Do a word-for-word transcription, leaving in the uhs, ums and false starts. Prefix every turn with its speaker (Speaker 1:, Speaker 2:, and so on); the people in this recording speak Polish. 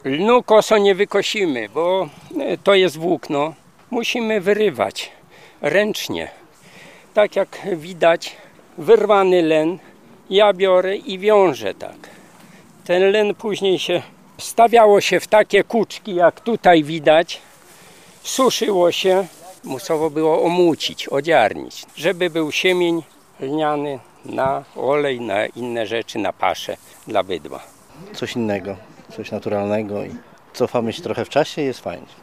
Speaker 1: Lnu koso nie wykosimy, bo to jest włókno. Musimy wyrywać ręcznie. Tak jak widać, wyrwany len ja biorę i wiążę tak. Ten len później się stawiało się w takie kuczki, jak tutaj widać. Suszyło się, musiało było omucić, odziarnić, żeby był siemień lniany na olej, na inne rzeczy, na paszę dla bydła.
Speaker 2: Coś innego, coś naturalnego i cofamy się trochę w czasie, jest fajnie.